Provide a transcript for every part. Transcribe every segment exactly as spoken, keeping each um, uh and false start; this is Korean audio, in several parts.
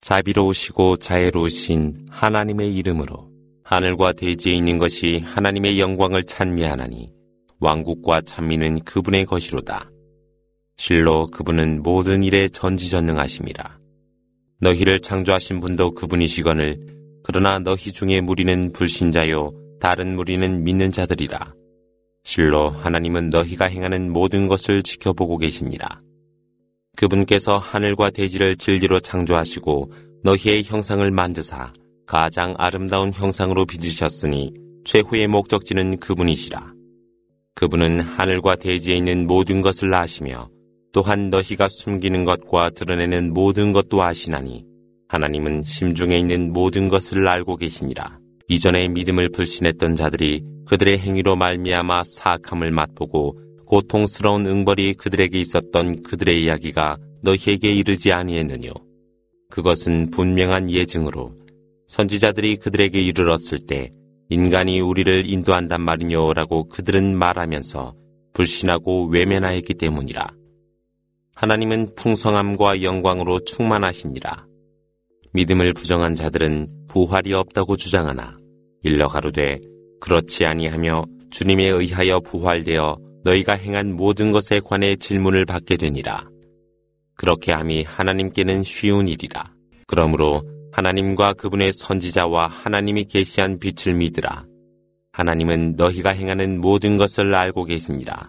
자비로우시고 자애로우신 하나님의 이름으로. 하늘과 대지에 있는 것이 하나님의 영광을 찬미하나니 왕국과 찬미는 그분의 것이로다. 실로 그분은 모든 일에 전지전능하심이라. 너희를 창조하신 분도 그분이시거늘 그러나 너희 중에 무리는 불신자요 다른 무리는 믿는 자들이라. 실로 하나님은 너희가 행하는 모든 것을 지켜보고 계시니라. 그분께서 하늘과 대지를 진리로 창조하시고 너희의 형상을 만드사 가장 아름다운 형상으로 빚으셨으니 최후의 목적지는 그분이시라. 그분은 하늘과 대지에 있는 모든 것을 아시며 또한 너희가 숨기는 것과 드러내는 모든 것도 아시나니 하나님은 심중에 있는 모든 것을 알고 계시니라. 이전에 믿음을 불신했던 자들이 그들의 행위로 말미암아 사악함을 맛보고 고통스러운 응벌이 그들에게 있었던 그들의 이야기가 너희에게 이르지 아니했느뇨. 그것은 분명한 예증으로 선지자들이 그들에게 이르렀을 때 인간이 우리를 인도한단 말이뇨라고 그들은 말하면서 불신하고 외면하였기 때문이라. 하나님은 풍성함과 영광으로 충만하시니라. 믿음을 부정한 자들은 부활이 없다고 주장하나 일러 가로되 그렇지 아니하며 주님에 의하여 부활되어 너희가 행한 모든 것에 관해 질문을 받게 되니라. 그렇게 함이 하나님께는 쉬운 일이라. 그러므로 하나님과 그분의 선지자와 하나님이 계시한 빛을 믿으라. 하나님은 너희가 행하는 모든 것을 알고 계시니라.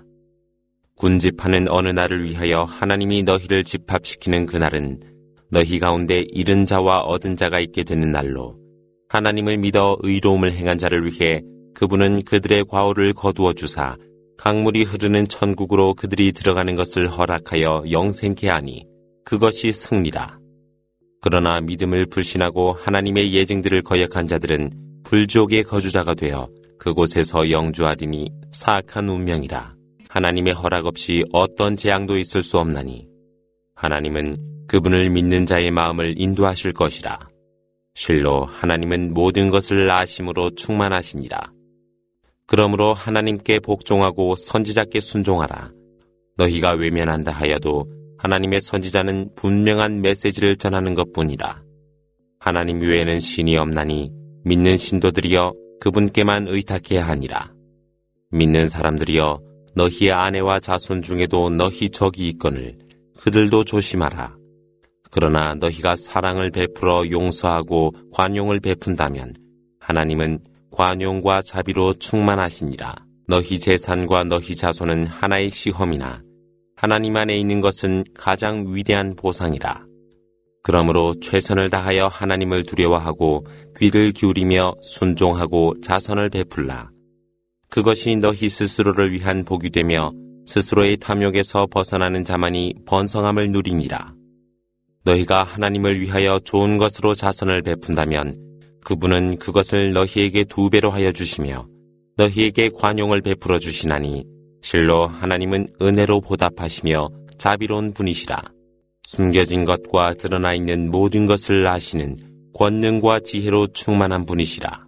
군집하는 어느 날을 위하여 하나님이 너희를 집합시키는 그날은 너희 가운데 잃은 자와 얻은 자가 있게 되는 날로 하나님을 믿어 의로움을 행한 자를 위해 그분은 그들의 과오를 거두어 주사 강물이 흐르는 천국으로 그들이 들어가는 것을 허락하여 영생케 하니 그것이 승리라. 그러나 믿음을 불신하고 하나님의 예증들을 거역한 자들은 불지옥의 거주자가 되어 그곳에서 영주하리니 사악한 운명이라. 하나님의 허락 없이 어떤 재앙도 있을 수 없나니 하나님은 그분을 믿는 자의 마음을 인도하실 것이라. 실로 하나님은 모든 것을 아심으로 충만하시니라. 그러므로 하나님께 복종하고 선지자께 순종하라. 너희가 외면한다 하여도 하나님의 선지자는 분명한 메시지를 전하는 것뿐이라. 하나님 외에는 신이 없나니 믿는 신도들이여 그분께만 의탁해야 하니라. 믿는 사람들이여 너희의 아내와 자손 중에도 너희 적이 있거늘 그들도 조심하라. 그러나 너희가 사랑을 베풀어 용서하고 관용을 베푼다면 하나님은 관용과 자비로 충만하시니라. 너희 재산과 너희 자손은 하나의 시험이나 하나님 안에 있는 것은 가장 위대한 보상이라. 그러므로 최선을 다하여 하나님을 두려워하고 귀를 기울이며 순종하고 자선을 베풀라. 그것이 너희 스스로를 위한 복이 되며 스스로의 탐욕에서 벗어나는 자만이 번성함을 누리니라. 너희가 하나님을 위하여 좋은 것으로 자선을 베푼다면 그분은 그것을 너희에게 두 배로 하여 주시며 너희에게 관용을 베풀어 주시나니 실로 하나님은 은혜로 보답하시며 자비로운 분이시라. 숨겨진 것과 드러나 있는 모든 것을 아시는 권능과 지혜로 충만한 분이시라.